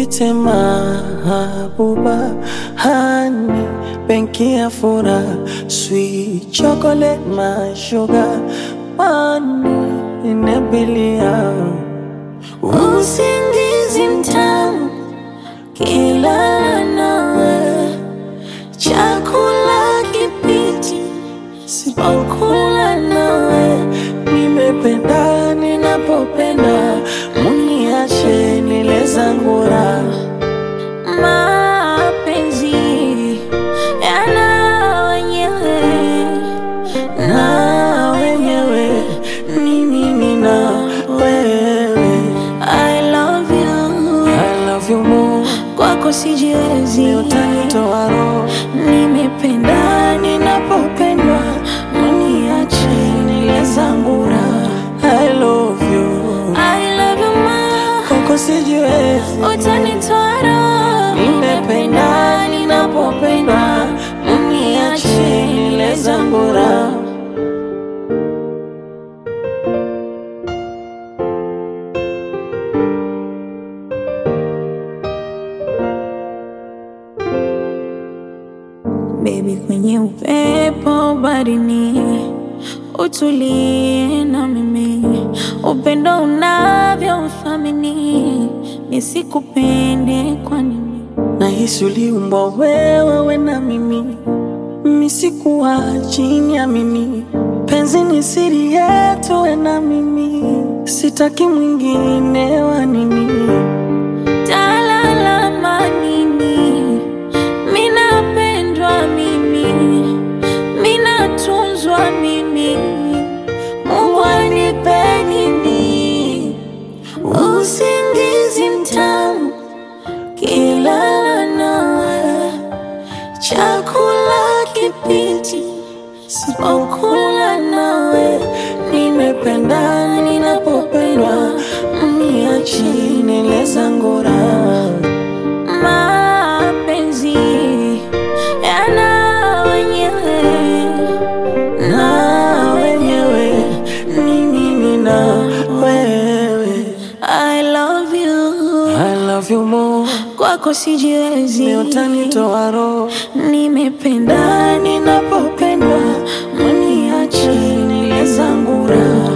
Nite mahabuba, honey, benki ya furaha, sweet chocolate, my sugar, money inabilia. Usingizi mtamu kila nawe, chakula kipiti sipokula nawe. Nimependa ninapopenda, muniache nile zangu raha. Mapenzi yana wenyewe na wenyewe, ni mimi na wewe. I love you more, kwako sijiwezi, utanitoa roho. Nimependa ninapopendwa, muniache nile zangu raha. I love you more, kwako sijiwezi, utanitoa roho. Nimependa ninapopendwa, muniache nile zangu raha. Baby, kwenye upepo barini, utulie na mimi. Upendo unavyo uthamini, nisikupende kwa nini? Nahisi uliumbwa wewe na mimi, misikuwa chini ya mimi. Penzi ni siri yetu we na mimi, sitaki mwingine wa nini. Talala manini, minapendwa mimi, minatunzwa mimi. Mungu anipe nini? Usingizi mtamu kila nawe, chakula kipiti sipokula nawe. Nimependa ninapopendwa, mniache nile zangu raha. Mapenzi yana wenyewe na wenyewe, ni mimi na wewe. I love you more, kwako sijiwezi, utanitoa roho. Nimependa ninapopendwa, mniache nile zangu raha.